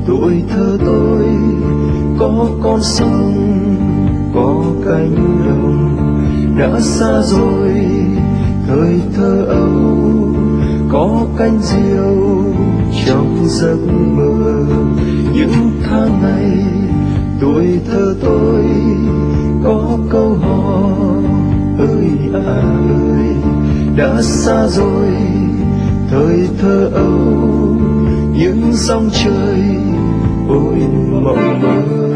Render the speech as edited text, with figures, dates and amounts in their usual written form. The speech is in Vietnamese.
tuổi thơ tôi có con sông, có cánh đồng. Đã xa rồi thời thơ ấu, có cánh diều trong giấc mơ. Những tháng ngày tuổi thơ tôi có câu hò ơi à ơi. Đã xa rồi thời thơ ấu, những dòng trời ôi mộng mơ.